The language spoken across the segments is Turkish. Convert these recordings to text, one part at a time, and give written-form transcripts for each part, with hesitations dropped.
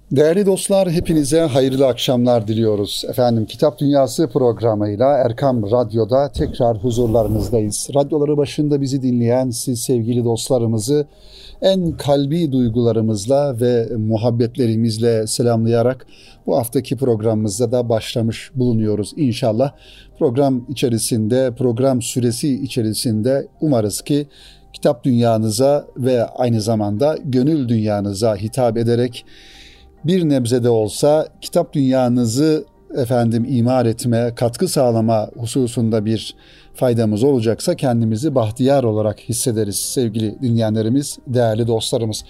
Değerli dostlar, hepinize hayırlı akşamlar diliyoruz. Efendim, Kitap Dünyası programıyla Erkam Radyo'da tekrar huzurlarınızdayız. Radyoları başında bizi dinleyen siz sevgili dostlarımızı en kalbi duygularımızla ve muhabbetlerimizle selamlayarak bu haftaki programımızda da başlamış bulunuyoruz. İnşallah program süresi içerisinde umarız ki kitap dünyanıza ve aynı zamanda gönül dünyanıza hitap ederek bir nebze de olsa kitap dünyanızı imar etme, katkı sağlama hususunda bir faydamız olacaksa kendimizi bahtiyar olarak hissederiz sevgili dinleyenlerimiz, değerli dostlarımız.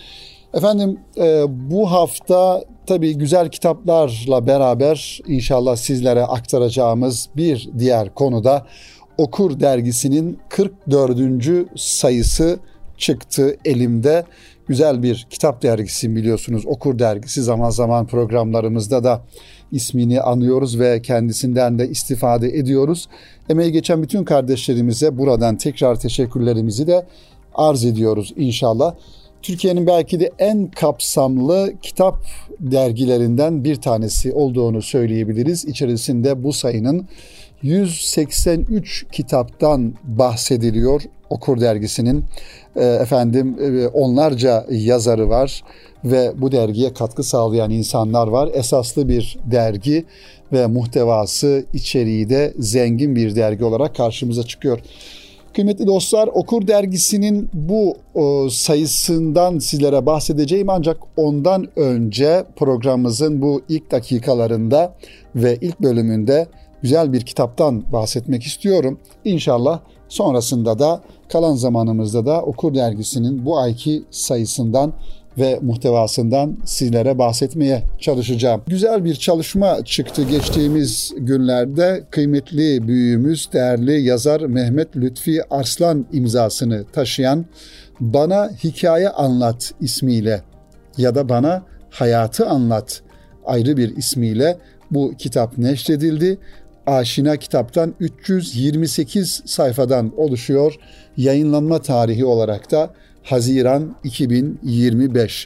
Bu hafta tabii güzel kitaplarla beraber inşallah sizlere aktaracağımız bir diğer konuda Okur dergisinin 44. sayısı çıktı elimde. Güzel bir kitap dergisi, biliyorsunuz. Okur dergisi, zaman zaman programlarımızda da ismini anıyoruz ve kendisinden de istifade ediyoruz. Emeği geçen bütün kardeşlerimize buradan tekrar teşekkürlerimizi de arz ediyoruz inşallah. Türkiye'nin belki de en kapsamlı kitap dergilerinden bir tanesi olduğunu söyleyebiliriz. İçerisinde bu sayının 183 kitaptan bahsediliyor. Okur dergisinin onlarca yazarı var ve bu dergiye katkı sağlayan insanlar var. Esaslı bir dergi ve muhtevası, içeriği de zengin bir dergi olarak karşımıza çıkıyor. Kıymetli dostlar, Okur dergisinin bu sayısından sizlere bahsedeceğim, ancak ondan önce programımızın bu ilk dakikalarında ve ilk bölümünde güzel bir kitaptan bahsetmek istiyorum. İnşallah sonrasında da kalan zamanımızda da Okur dergisinin bu ayki sayısından ve muhtevasından sizlere bahsetmeye çalışacağım. Güzel bir çalışma çıktı geçtiğimiz günlerde. Kıymetli büyüğümüz, değerli yazar Mehmet Lütfi Arslan imzasını taşıyan Bana Hikaye Anlat ismiyle ya da Bana Hayatı Anlat ayrı bir ismiyle bu kitap neşredildi. Aşina kitaptan 328 sayfadan oluşuyor. Yayınlanma tarihi olarak da Haziran 2025.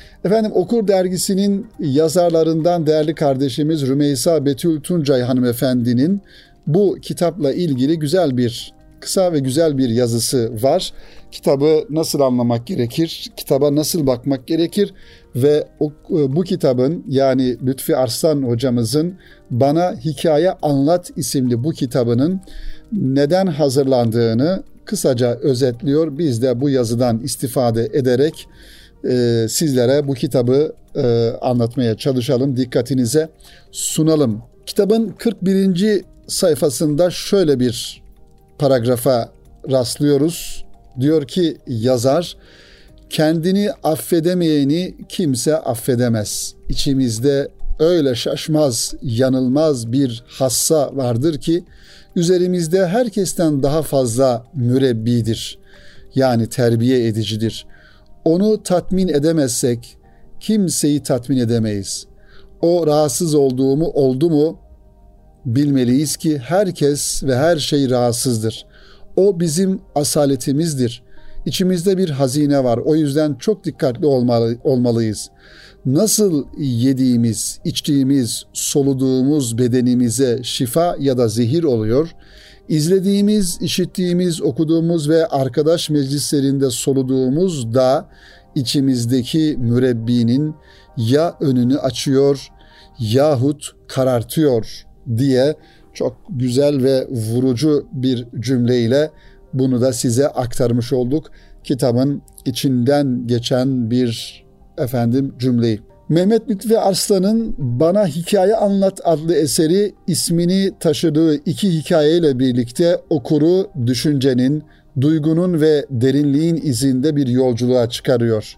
Okur dergisinin yazarlarından değerli kardeşimiz Rümeysa Betül Tuncay hanımefendinin bu kitapla ilgili kısa ve güzel bir yazısı var. Kitabı nasıl anlamak gerekir? Kitaba nasıl bakmak gerekir? Ve bu kitabın, yani Lütfi Arslan hocamızın Bana Hikaye Anlat isimli bu kitabının neden hazırlandığını kısaca özetliyor. Biz de bu yazıdan istifade ederek sizlere bu kitabı anlatmaya çalışalım, dikkatinize sunalım. Kitabın 41. sayfasında şöyle bir paragrafa rastlıyoruz. Diyor ki yazar, kendini affedemeyeni kimse affedemez. İçimizde öyle şaşmaz, yanılmaz bir hassa vardır ki üzerimizde herkesten daha fazla mürebbidir. Yani terbiye edicidir. Onu tatmin edemezsek kimseyi tatmin edemeyiz. O rahatsız oldu mu bilmeliyiz ki herkes ve her şey rahatsızdır. O bizim asaletimizdir. İçimizde bir hazine var. O yüzden çok dikkatli olmalıyız. Nasıl yediğimiz, içtiğimiz, soluduğumuz bedenimize şifa ya da zehir oluyor, İzlediğimiz, işittiğimiz, okuduğumuz ve arkadaş meclislerinde soluduğumuz da içimizdeki mürebbinin ya önünü açıyor yahut karartıyor diye çok güzel ve vurucu bir cümleyle bunu da size aktarmış olduk. Kitabın içinden geçen bir cümleyi. Mehmet Lütfi Arslan'ın Bana Hikaye Anlat adlı eseri ismini taşıdığı iki hikayeyle birlikte okuru düşüncenin, duygunun ve derinliğin izinde bir yolculuğa çıkarıyor.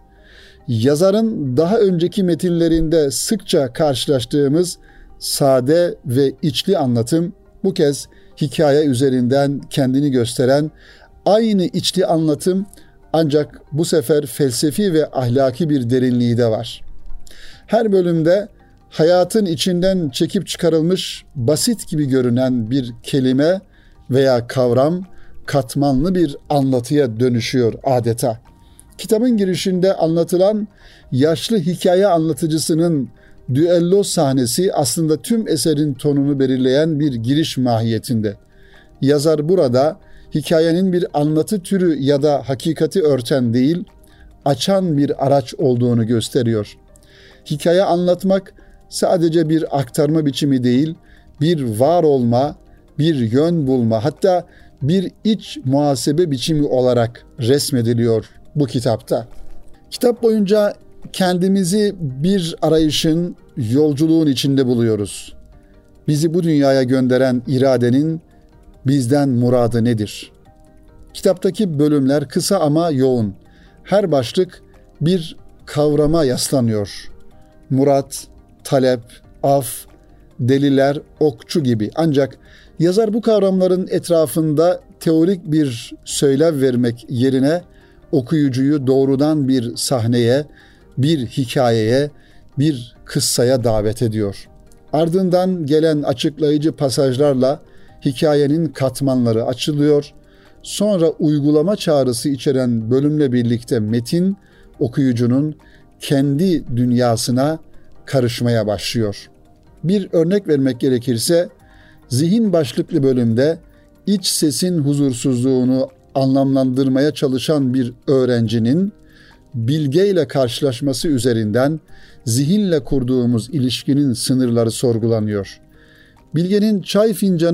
Yazarın daha önceki metinlerinde sıkça karşılaştığımız sade ve içli anlatım, bu kez hikaye üzerinden kendini gösteren aynı içli anlatım, ancak bu sefer felsefi ve ahlaki bir derinliği de var. Her bölümde hayatın içinden çekip çıkarılmış basit gibi görünen bir kelime veya kavram katmanlı bir anlatıya dönüşüyor adeta. Kitabın girişinde anlatılan yaşlı hikaye anlatıcısının düello sahnesi aslında tüm eserin tonunu belirleyen bir giriş mahiyetinde. Yazar burada hikayenin bir anlatı türü ya da hakikati örten değil, açan bir araç olduğunu gösteriyor. Hikaye anlatmak sadece bir aktarma biçimi değil, bir var olma, bir yön bulma, hatta bir iç muhasebe biçimi olarak resmediliyor bu kitapta. Kitap boyunca kendimizi bir arayışın, yolculuğun içinde buluyoruz. Bizi bu dünyaya gönderen iradenin bizden muradı nedir? Kitaptaki bölümler kısa ama yoğun. Her başlık bir kavrama yaslanıyor. Murat, talep, af, deliler, okçu gibi. Ancak yazar bu kavramların etrafında teorik bir söylem vermek yerine okuyucuyu doğrudan bir sahneye, bir hikayeye, bir kıssaya davet ediyor. Ardından gelen açıklayıcı pasajlarla hikayenin katmanları açılıyor. Sonra uygulama çağrısı içeren bölümle birlikte metin okuyucunun kendi dünyasına karışmaya başlıyor. Bir örnek vermek gerekirse, zihin başlıklı bölümde iç sesin huzursuzluğunu anlamlandırmaya çalışan bir öğrencinin bilgeyle karşılaşması üzerinden zihinle kurduğumuz ilişkinin sınırları sorgulanıyor. Bilgenin çay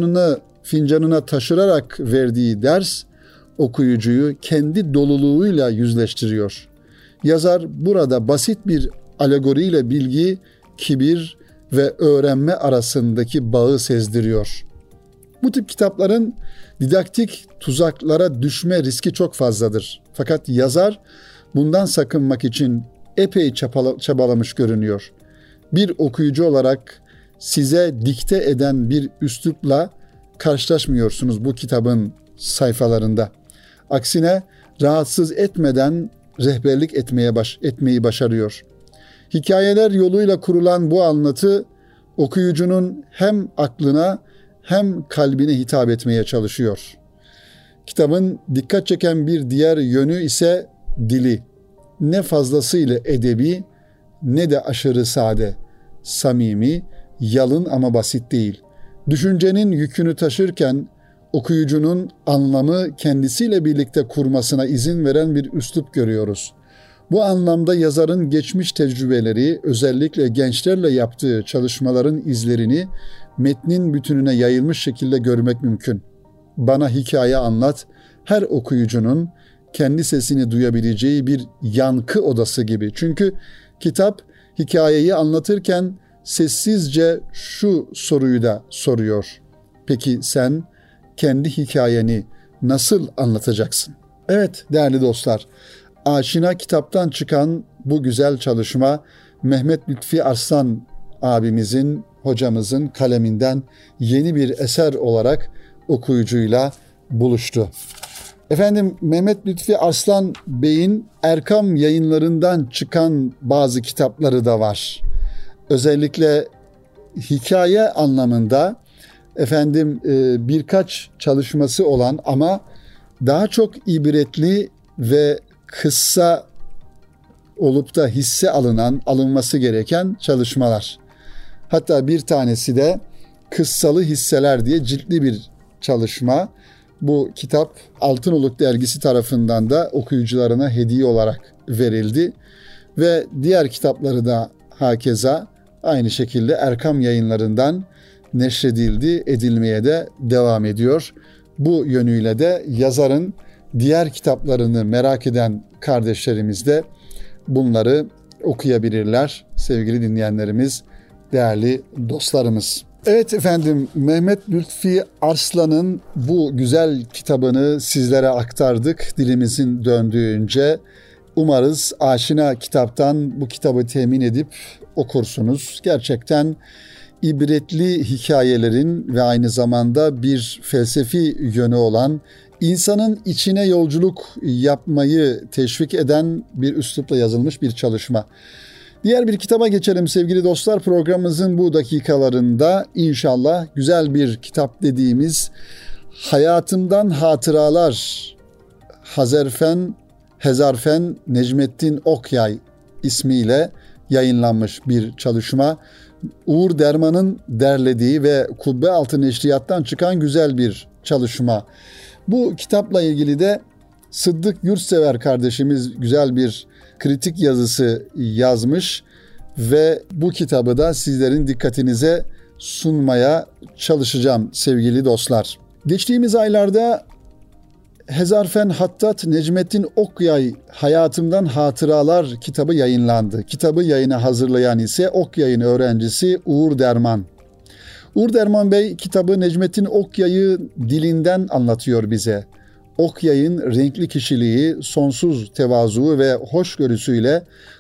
fincanına taşırarak verdiği ders okuyucuyu kendi doluluğuyla yüzleştiriyor. Yazar burada basit bir alegoriyle bilgi, kibir ve öğrenme arasındaki bağı sezdiriyor. Bu tip kitapların didaktik tuzaklara düşme riski çok fazladır. Fakat yazar bundan sakınmak için epey çabalamış görünüyor. Bir okuyucu olarak size dikte eden bir üslupla karşılaşmıyorsunuz bu kitabın sayfalarında. Aksine rahatsız etmeden rehberlik etmeyi başarıyor. Hikayeler yoluyla kurulan bu anlatı okuyucunun hem aklına hem kalbine hitap etmeye çalışıyor. Kitabın dikkat çeken bir diğer yönü ise dili. Ne fazlasıyla edebi ne de aşırı sade, samimi, yalın ama basit değil. Düşüncenin yükünü taşırken okuyucunun anlamı kendisiyle birlikte kurmasına izin veren bir üslup görüyoruz. Bu anlamda yazarın geçmiş tecrübeleri, özellikle gençlerle yaptığı çalışmaların izlerini metnin bütününe yayılmış şekilde görmek mümkün. Bana hikaye anlat, her okuyucunun kendi sesini duyabileceği bir yankı odası gibi. Çünkü kitap hikayeyi anlatırken sessizce şu soruyu da soruyor. Peki sen kendi hikayeni nasıl anlatacaksın? Evet değerli dostlar, Aşina kitaptan çıkan bu güzel çalışma Mehmet Lütfi Arslan abimizin, hocamızın kaleminden yeni bir eser olarak okuyucuyla buluştu. Efendim Mehmet Lütfi Arslan Bey'in Erkam Yayınlarından çıkan bazı kitapları da var. Özellikle hikaye anlamında birkaç çalışması olan ama daha çok ibretli ve kıssa olup da hisse alınması gereken çalışmalar. Hatta bir tanesi de Kıssalı Hisseler diye ciltli bir çalışma. Bu kitap Altınoluk Dergisi tarafından da okuyucularına hediye olarak verildi. Ve diğer kitapları da hakeza aynı şekilde Erkam Yayınlarından edilmeye de devam ediyor. Bu yönüyle de yazarın diğer kitaplarını merak eden kardeşlerimiz de bunları okuyabilirler. Sevgili dinleyenlerimiz, değerli dostlarımız. Evet efendim, Mehmet Lütfi Arslan'ın bu güzel kitabını sizlere aktardık dilimizin döndüğünce. Umarız Aşina kitaptan bu kitabı temin edip okursunuz. Gerçekten ibretli hikayelerin ve aynı zamanda bir felsefi yönü olan, insanın içine yolculuk yapmayı teşvik eden bir üslupla yazılmış bir çalışma. Diğer bir kitaba geçelim sevgili dostlar. Programımızın bu dakikalarında inşallah güzel bir kitap dediğimiz Hayatımdan Hatıralar, Hezarfen Necmettin Okyay ismiyle yayınlanmış bir çalışma. Uğur Derman'ın derlediği ve Kubbe Altı Neşriyat'tan çıkan güzel bir çalışma. Bu kitapla ilgili de Sıddık Yurtsever kardeşimiz güzel bir kritik yazısı yazmış ve bu kitabı da sizlerin dikkatinize sunmaya çalışacağım sevgili dostlar. Geçtiğimiz aylarda Hezarfen Hattat Necmettin Okyay Hayatımdan Hatıralar kitabı yayınlandı. Kitabı yayına hazırlayan ise Okyay'ın öğrencisi Uğur Derman. Uğur Derman Bey kitabı Necmettin Okyay'ı dilinden anlatıyor bize. Okyay'ın renkli kişiliği, sonsuz tevazu ve hoşgörüsüyle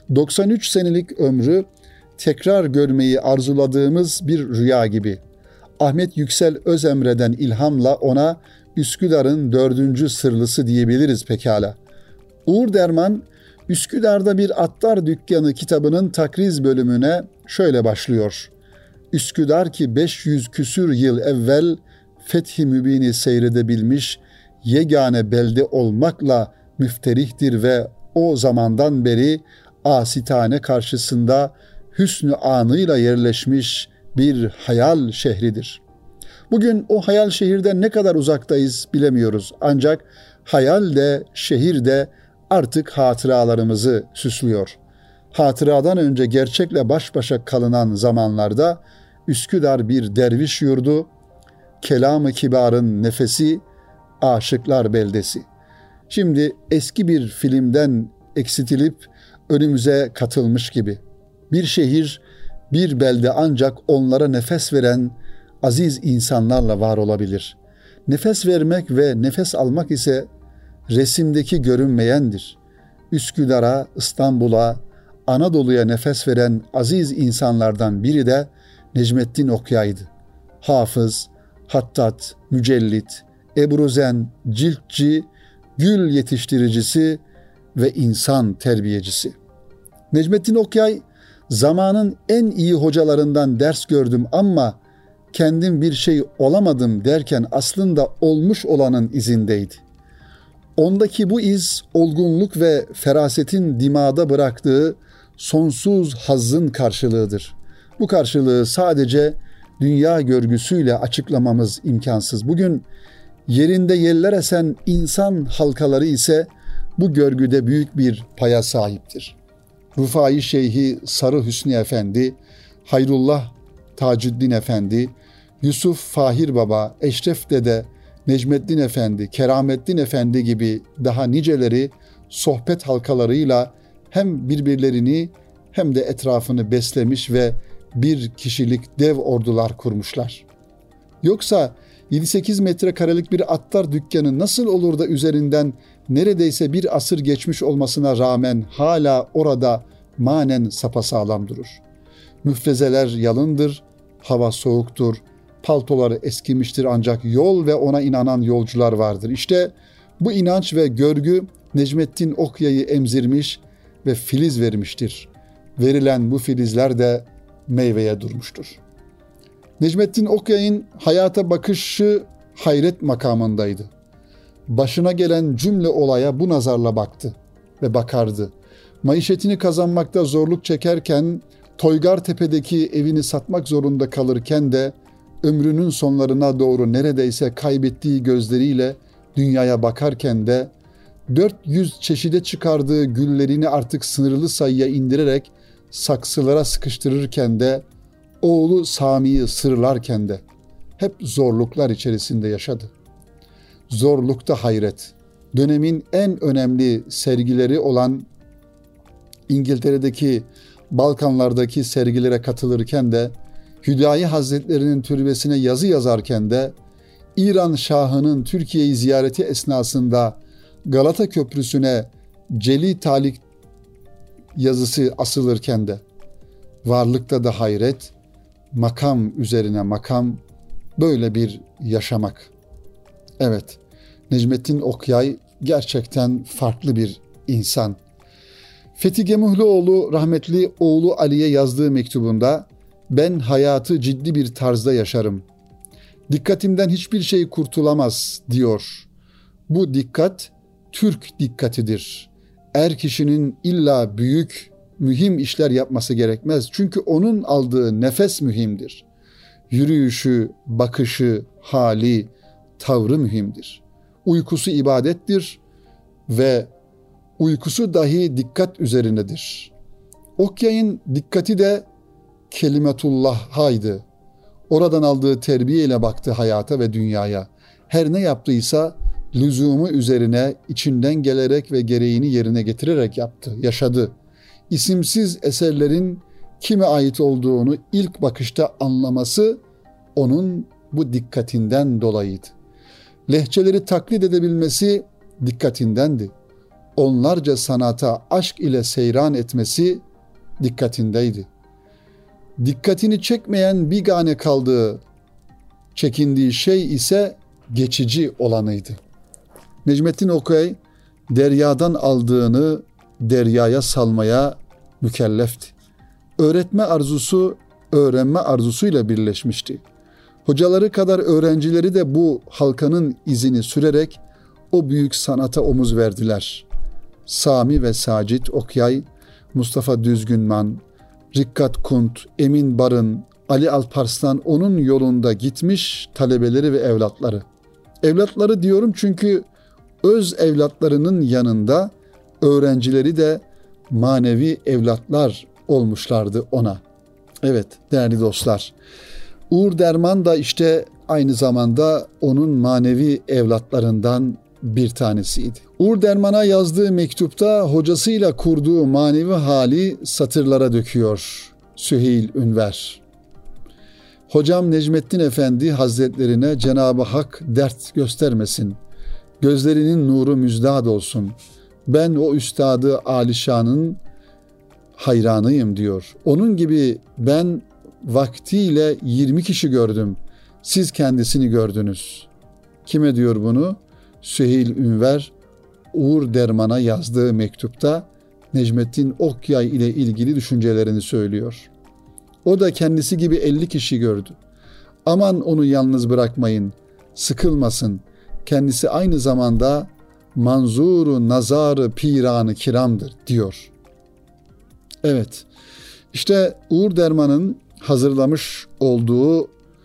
93 senelik ömrü tekrar görmeyi arzuladığımız bir rüya gibi. Ahmet Yüksel Özemre'den ilhamla ona Üsküdar'ın 4. sırlısı diyebiliriz pekala. Uğur Derman, Üsküdar'da bir attar dükkanı kitabının takriz bölümüne şöyle başlıyor. Üsküdar ki 500 küsür yıl evvel Fethi Mübin'i seyredebilmiş, yegane belde olmakla müfterihtir ve o zamandan beri asitane karşısında hüsnü anıyla yerleşmiş bir hayal şehridir. Bugün o hayal şehirden ne kadar uzaktayız bilemiyoruz. Ancak hayal de şehir de artık hatıralarımızı süslüyor. Hatıradan önce gerçekle baş başa kalınan zamanlarda Üsküdar bir derviş yurdu, kelam-ı kibarın nefesi, aşıklar beldesi. Şimdi eski bir filmden eksitilip önümüze katılmış gibi. Bir şehir, bir belde ancak onlara nefes veren aziz insanlarla var olabilir. Nefes vermek ve nefes almak ise resimdeki görünmeyendir. Üsküdar'a, İstanbul'a, Anadolu'ya nefes veren aziz insanlardan biri de Necmettin Okyay'dı. Hafız, hattat, mücellit, ebruzen, ciltçi, gül yetiştiricisi ve insan terbiyecisi. Necmettin Okyay, zamanın en iyi hocalarından ders gördüm ama kendim bir şey olamadım derken aslında olmuş olanın izindeydi. Ondaki bu iz olgunluk ve ferasetin dimağda bıraktığı sonsuz hazzın karşılığıdır. Bu karşılığı sadece dünya görgüsüyle açıklamamız imkansız. Bugün yerinde yeller esen insan halkaları ise bu görgüde büyük bir paya sahiptir. Rufai Şeyhi Sarı Hüsnü Efendi, Hayrullah Tacuddin Efendi, Yusuf Fahir Baba, Eşref Dede, Necmettin Efendi, Keramettin Efendi gibi daha niceleri sohbet halkalarıyla hem birbirlerini hem de etrafını beslemiş ve bir kişilik dev ordular kurmuşlar. Yoksa 7-8 metrekarelik bir attar dükkanı nasıl olur da üzerinden neredeyse bir asır geçmiş olmasına rağmen hala orada manen sapasağlam durur. Müfrezeler yalındır, hava soğuktur, paltoları eskimiştir ancak yol ve ona inanan yolcular vardır. İşte bu inanç ve görgü Necmettin Okyay'ı emzirmiş ve filiz vermiştir. Verilen bu filizler de meyveye durmuştur. Necmettin Okyay'ın hayata bakışı hayret makamındaydı. Başına gelen cümle olaya bu nazarla baktı ve bakardı. Maişetini kazanmakta zorluk çekerken, Toygartepe'deki evini satmak zorunda kalırken de ömrünün sonlarına doğru neredeyse kaybettiği gözleriyle dünyaya bakarken de 400 çeşide çıkardığı güllerini artık sınırlı sayıya indirerek saksılara sıkıştırırken de oğlu Sami'yi sırlarken de hep zorluklar içerisinde yaşadı. Zorlukta hayret. Dönemin en önemli sergileri olan İngiltere'deki, Balkanlardaki sergilere katılırken de, Hüdayi Hazretleri'nin türbesine yazı yazarken de, İran Şahı'nın Türkiye'yi ziyareti esnasında Galata Köprüsü'ne Celi Talik yazısı asılırken de, varlıkta da hayret, makam üzerine makam, böyle bir yaşamak. Evet, Necmettin Okyay gerçekten farklı bir insan. Fethi Gemuhluoğlu rahmetli oğlu Ali'ye yazdığı mektubunda ben hayatı ciddi bir tarzda yaşarım. Dikkatimden hiçbir şey kurtulamaz diyor. Bu dikkat Türk dikkatidir. Er kişinin illa büyük mühim işler yapması gerekmez. Çünkü onun aldığı nefes mühimdir. Yürüyüşü, bakışı, hali, tavrı mühimdir. Uykusu ibadettir ve uykusu dahi dikkat üzerinedir. Okyay'ın dikkati de kelimetullah'aydı. Oradan aldığı terbiyeyle baktı hayata ve dünyaya. Her ne yaptıysa lüzumu üzerine içinden gelerek ve gereğini yerine getirerek yaptı, yaşadı. İsimsiz eserlerin kime ait olduğunu ilk bakışta anlaması onun bu dikkatinden dolayıydı. Lehçeleri taklit edebilmesi dikkatindendi. Onlarca sanata aşk ile seyran etmesi dikkatindeydi. Dikkatini çekmeyen bigane kaldığı, çekindiği şey ise geçici olanıydı. Necmettin Okyay, deryadan aldığını deryaya salmaya mükellefti. Öğretme arzusu, öğrenme arzusuyla birleşmişti. Hocaları kadar öğrencileri de bu halkanın izini sürerek o büyük sanata omuz verdiler. Sami ve Sacit Okyay, Mustafa Düzgünman, Rikkat Kunt, Emin Barın, Ali Alparslan onun yolunda gitmiş talebeleri ve evlatları. Evlatları diyorum çünkü öz evlatlarının yanında öğrencileri de manevi evlatlar olmuşlardı ona. Evet değerli dostlar, Uğur Derman da işte aynı zamanda onun manevi evlatlarından bir tanesiydi. Uğur Derman'a yazdığı mektupta hocasıyla kurduğu manevi hali satırlara döküyor Süheyl Ünver. Hocam Necmettin Efendi Hazretlerine Cenab-ı Hak dert göstermesin. Gözlerinin nuru müjdat olsun. Ben o üstadı alişanın hayranıyım diyor. Onun gibi ben vaktiyle 20 kişi gördüm. Siz kendisini gördünüz. Kime diyor bunu? Süheyl Ünver Uğur Derman'a yazdığı mektupta Necmettin Okyay ile ilgili düşüncelerini söylüyor. O da kendisi gibi 50 kişi gördü. Aman onu yalnız bırakmayın, sıkılmasın. Kendisi aynı zamanda manzuru nazarı piranı kiramdır diyor. Evet, işte Uğur Derman'ın hazırlamış olduğu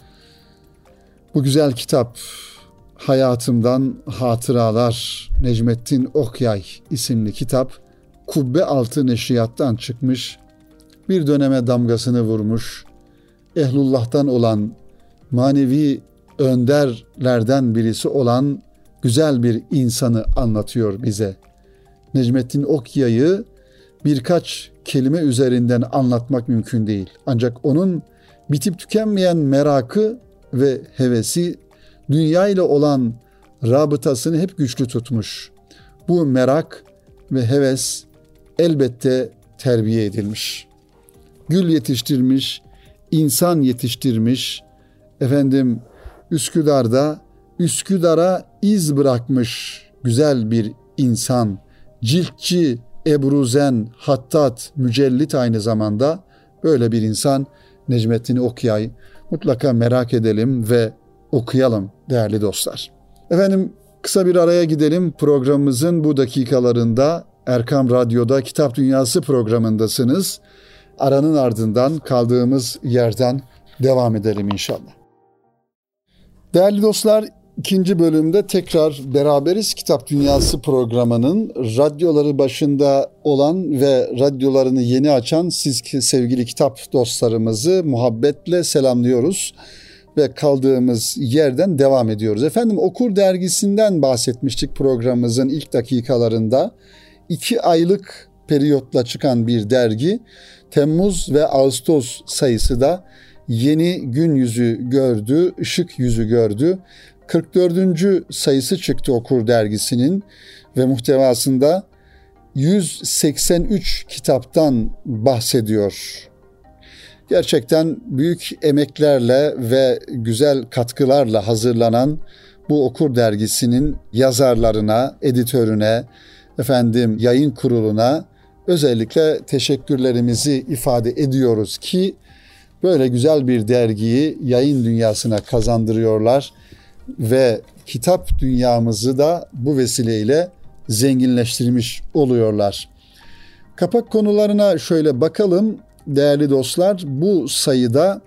bu güzel kitap Hayatımdan Hatıralar Necmettin Okyay isimli kitap Kubbe Altı Neşriyat'tan çıkmış, bir döneme damgasını vurmuş, ehlullah'tan olan manevi önderlerden birisi olan güzel bir insanı anlatıyor bize. Necmettin Okyay'ı birkaç kelime üzerinden anlatmak mümkün değil. Ancak onun bitip tükenmeyen merakı ve hevesi dünya ile olan rabıtasını hep güçlü tutmuş. Bu merak ve heves elbette terbiye edilmiş. Gül yetiştirmiş, insan yetiştirmiş. Üsküdar'a iz bırakmış güzel bir insan. Ciltçi, ebruzen, hattat, mücellit aynı zamanda böyle bir insan Necmettin Okyay. Mutlaka merak edelim ve okuyalım değerli dostlar. Kısa bir araya gidelim. Programımızın bu dakikalarında Erkam Radyo'da Kitap Dünyası programındasınız. Aranın ardından kaldığımız yerden devam edelim inşallah. Değerli dostlar, ikinci bölümde tekrar beraberiz. Kitap Dünyası programının radyoları başında olan ve radyolarını yeni açan siz sevgili kitap dostlarımızı muhabbetle selamlıyoruz ve kaldığımız yerden devam ediyoruz. Okur dergisinden bahsetmiştik programımızın ilk dakikalarında. 2 aylık periyotla çıkan bir dergi. Temmuz ve Ağustos sayısı da yeni gün yüzü gördü, ışık yüzü gördü. 44. sayısı çıktı Okur dergisinin ve muhtevasında 183 kitaptan bahsediyor. Gerçekten büyük emeklerle ve güzel katkılarla hazırlanan bu Okur dergisinin yazarlarına, editörüne, yayın kuruluna özellikle teşekkürlerimizi ifade ediyoruz ki böyle güzel bir dergiyi yayın dünyasına kazandırıyorlar ve kitap dünyamızı da bu vesileyle zenginleştirmiş oluyorlar. Kapak konularına şöyle bakalım değerli dostlar. Bu sayıda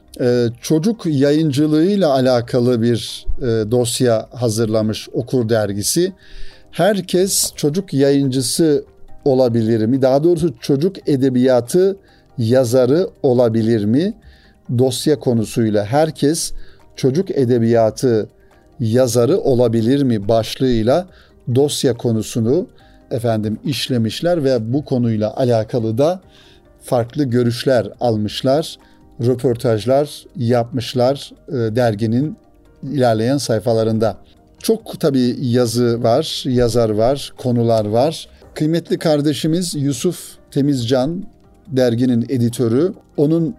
çocuk yayıncılığıyla alakalı bir dosya hazırlamış Okur Dergisi. Herkes çocuk yayıncısı olabilir mi? Daha doğrusu çocuk edebiyatı yazarı olabilir mi? Dosya konusuyla herkes çocuk edebiyatı yazarı olabilir mi başlığıyla dosya konusunu işlemişler ve bu konuyla alakalı da farklı görüşler almışlar, röportajlar yapmışlar derginin ilerleyen sayfalarında. Çok tabii yazı var, yazar var, konular var. Kıymetli kardeşimiz Yusuf Temizcan, derginin editörü, onun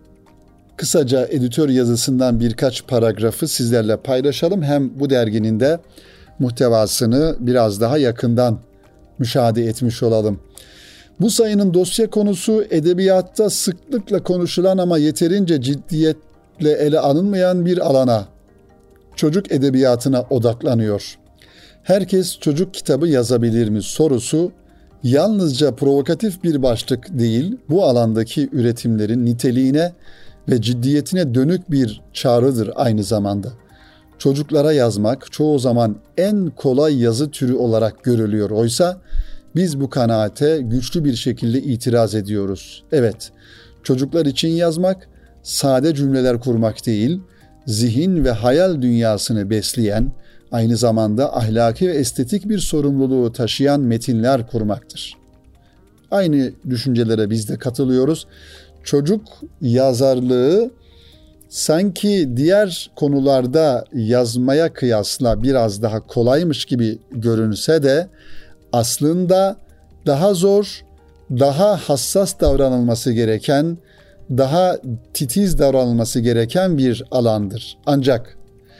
kısaca editör yazısından birkaç paragrafı sizlerle paylaşalım. Hem bu derginin de muhtevasını biraz daha yakından müşahede etmiş olalım. Bu sayının dosya konusu edebiyatta sıklıkla konuşulan ama yeterince ciddiyetle ele alınmayan bir alana, çocuk edebiyatına odaklanıyor. Herkes çocuk kitabı yazabilir mi sorusu yalnızca provokatif bir başlık değil, bu alandaki üretimlerin niteliğine ve ciddiyetine dönük bir çağrıdır aynı zamanda. Çocuklara yazmak çoğu zaman en kolay yazı türü olarak görülüyor. Oysa biz bu kanaate güçlü bir şekilde itiraz ediyoruz. Evet, çocuklar için yazmak sade cümleler kurmak değil, zihin ve hayal dünyasını besleyen, aynı zamanda ahlaki ve estetik bir sorumluluğu taşıyan metinler kurmaktır. Aynı düşüncelere biz de katılıyoruz. Çocuk yazarlığı sanki diğer konularda yazmaya kıyasla biraz daha kolaymış gibi görünse de aslında daha zor, daha hassas davranılması gereken, daha titiz davranılması gereken bir alandır. Ancak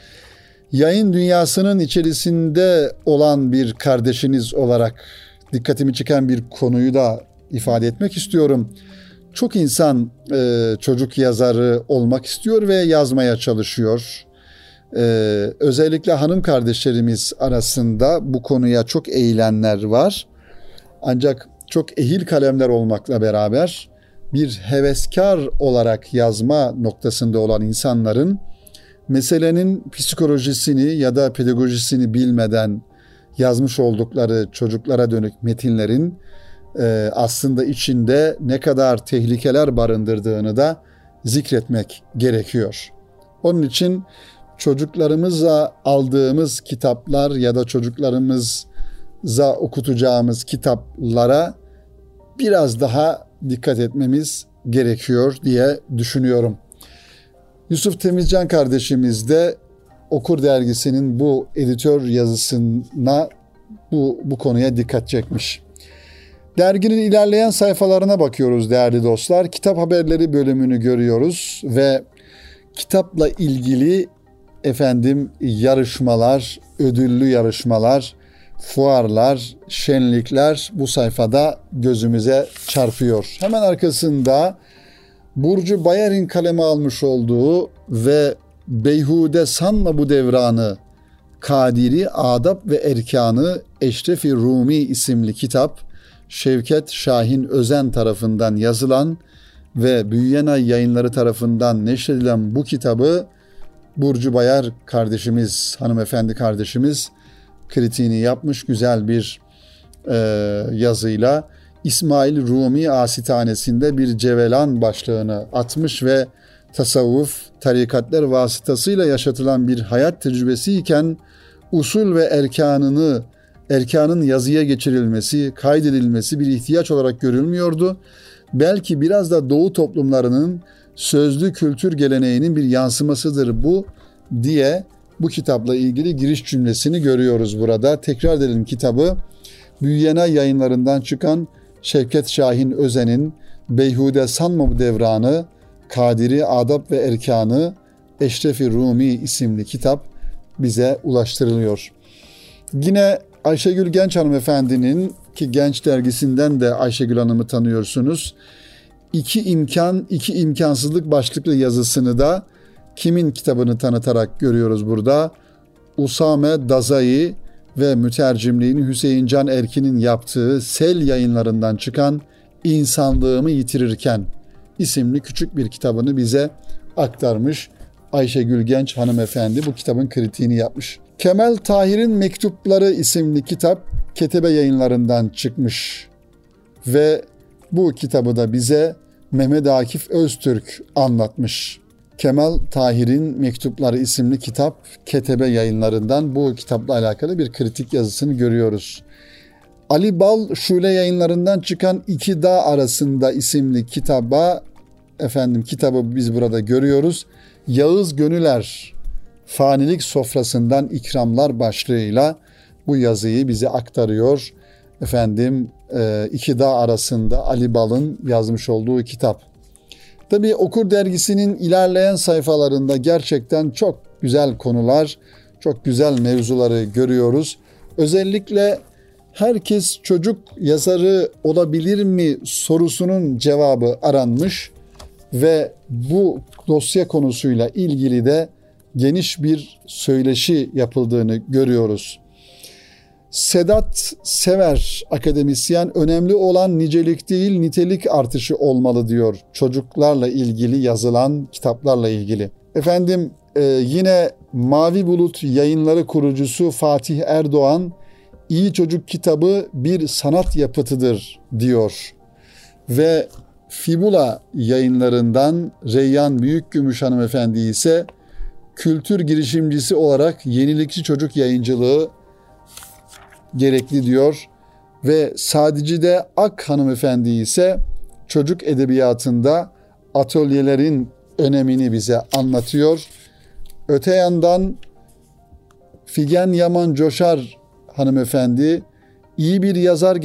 yayın dünyasının içerisinde olan bir kardeşiniz olarak dikkatimi çeken bir konuyu da ifade etmek istiyorum. Çok insan çocuk yazarı olmak istiyor ve yazmaya çalışıyor. Özellikle hanım kardeşlerimiz arasında bu konuya çok eğilenler var. Ancak çok ehil kalemler olmakla beraber bir heveskar olarak yazma noktasında olan insanların meselenin psikolojisini ya da pedagojisini bilmeden yazmış oldukları çocuklara dönük metinlerin aslında içinde ne kadar tehlikeler barındırdığını da zikretmek gerekiyor. Onun için çocuklarımıza aldığımız kitaplar ya da çocuklarımıza okutacağımız kitaplara biraz daha dikkat etmemiz gerekiyor diye düşünüyorum. Yusuf Temizcan kardeşimiz de Okur Dergisi'nin bu editör yazısına bu konuya dikkat çekmiş. Derginin ilerleyen sayfalarına bakıyoruz değerli dostlar. Kitap haberleri bölümünü görüyoruz ve kitapla ilgili yarışmalar, ödüllü yarışmalar, fuarlar, şenlikler bu sayfada gözümüze çarpıyor. Hemen arkasında Burcu Bayer'in kaleme almış olduğu ve Beyhude Sanma Bu Devranı, Kadiri Adab ve Erkanı Eşrefi Rumi isimli kitap, Şevket Şahin Özen tarafından yazılan ve Büyüyen Ay Yayınları tarafından neşredilen bu kitabı Burcu Bayer kardeşimiz, hanımefendi kardeşimiz kritiğini yapmış güzel bir yazıyla. İsmail Rumi Asitanesinde bir cevelan başlığını atmış ve tasavvuf, tarikatler vasıtasıyla yaşatılan bir hayat tecrübesi iken usul ve erkanın yazıya geçirilmesi, kaydedilmesi bir ihtiyaç olarak görülmüyordu. Belki biraz da Doğu toplumlarının sözlü kültür geleneğinin bir yansımasıdır bu diye bu kitapla ilgili giriş cümlesini görüyoruz burada. Tekrar edelim kitabı. Büyüyen Ay Yayınlarından çıkan Şevket Şahin Özen'in Beyhude Sanma Bu Devranı, Kadiri Adab ve Erkanı Eşrefi Rumi isimli kitap bize ulaştırılıyor. Yine Ayşegül Genç hanımefendinin, ki Genç dergisinden de Ayşegül Hanım'ı tanıyorsunuz, İki imkansızlık başlıklı yazısını da kimin kitabını tanıtarak görüyoruz burada? Usame Dazai ve mütercimliğini Hüseyin Can Erkin'in yaptığı Sel Yayınlarından çıkan İnsanlığımı Yitirirken isimli küçük bir kitabını bize aktarmış. Ayşegül Genç hanımefendi bu kitabın kritiğini yapmış. Kemal Tahir'in Mektupları isimli kitap Ketebe Yayınlarından çıkmış ve bu kitabı da bize Mehmet Akif Öztürk anlatmış. Kemal Tahir'in Mektupları isimli kitap Ketebe Yayınlarından bu kitapla alakalı bir kritik yazısını görüyoruz. Ali Bal Şule Yayınlarından çıkan İki Dağ Arasında isimli kitabı biz burada görüyoruz. Yağız Gönüler Fanilik Sofrasından İkramlar başlığıyla bu yazıyı bize aktarıyor. İki Dağ Arasında Ali Bal'ın yazmış olduğu kitap. Tabii Okur Dergisi'nin ilerleyen sayfalarında gerçekten çok güzel konular, çok güzel mevzuları görüyoruz. Özellikle herkes çocuk yazarı olabilir mi sorusunun cevabı aranmış ve bu dosya konusuyla ilgili de geniş bir söyleşi yapıldığını görüyoruz. Sedat Sever akademisyen, önemli olan nicelik değil nitelik artışı olmalı diyor çocuklarla ilgili yazılan kitaplarla ilgili. Yine Mavi Bulut Yayınları kurucusu Fatih Erdoğan, İyi Çocuk kitabı bir sanat yapıtıdır diyor. Ve Fibula Yayınlarından Reyyan Büyükgümüş hanımefendi ise kültür girişimcisi olarak yenilikçi çocuk yayıncılığı gerekli diyor. Ve Sadicide Ak hanımefendi ise çocuk edebiyatında atölyelerin önemini bize anlatıyor. Öte yandan Figen Yaman Coşar hanımefendi iyi bir yazar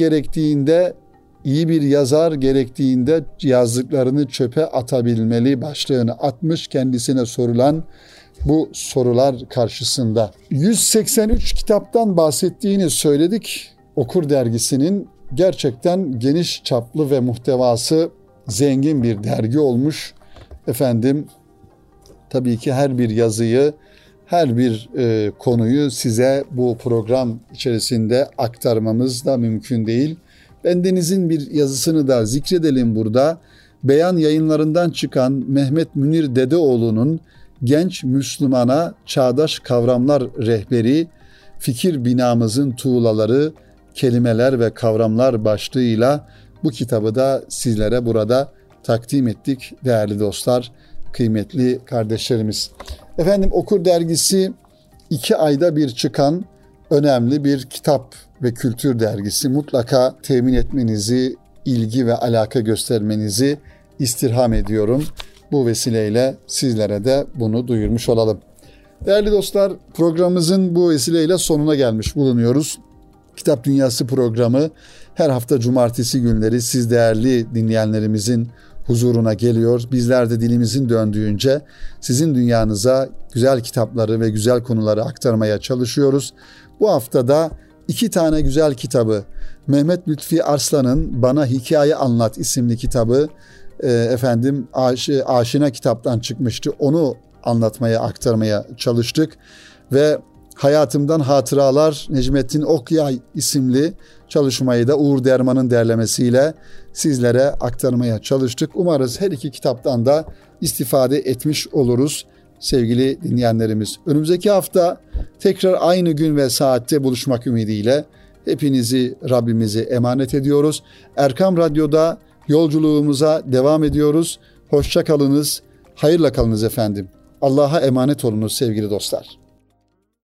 gerektiğinde yazdıklarını çöpe atabilmeli başlığını atmış kendisine sorulan bu sorular karşısında. 183 kitaptan bahsettiğini söyledik. Okur Dergisi'nin gerçekten geniş çaplı ve muhtevası zengin bir dergi olmuş. Tabii ki her bir yazıyı, her bir konuyu size bu program içerisinde aktarmamız da mümkün değil. Bendenizin bir yazısını da zikredelim burada. Beyan Yayınlarından çıkan Mehmet Münir Dedeoğlu'nun Genç Müslümana Çağdaş Kavramlar Rehberi, Fikir Binamızın Tuğlaları, Kelimeler ve Kavramlar başlığıyla bu kitabı da sizlere burada takdim ettik değerli dostlar, kıymetli kardeşlerimiz. Okur Dergisi 2 ayda bir çıkan önemli bir kitap ve kültür dergisi. Mutlaka temin etmenizi, ilgi ve alaka göstermenizi istirham ediyorum. Bu vesileyle sizlere de bunu duyurmuş olalım. Değerli dostlar, programımızın bu vesileyle sonuna gelmiş bulunuyoruz. Kitap Dünyası programı her hafta cumartesi günleri siz değerli dinleyenlerimizin huzuruna geliyor. Bizler de dilimizin döndüğünce sizin dünyanıza güzel kitapları ve güzel konuları aktarmaya çalışıyoruz. Bu haftada 2 tane güzel kitabı, Mehmet Lütfi Arslan'ın Bana Hikaye Anlat isimli kitabı Aşina kitaptan çıkmıştı. Onu anlatmaya, aktarmaya çalıştık ve Hayatımdan Hatıralar Necmettin Okyay isimli çalışmayı da Uğur Derman'ın derlemesiyle sizlere aktarmaya çalıştık. Umarız her 2 kitaptan da istifade etmiş oluruz sevgili dinleyenlerimiz. Önümüzdeki hafta tekrar aynı gün ve saatte buluşmak ümidiyle hepinizi Rabbimize emanet ediyoruz. Erkam Radyo'da yolculuğumuza devam ediyoruz. Hoşça kalınız, hayırla kalınız efendim. Allah'a emanet olunuz sevgili dostlar.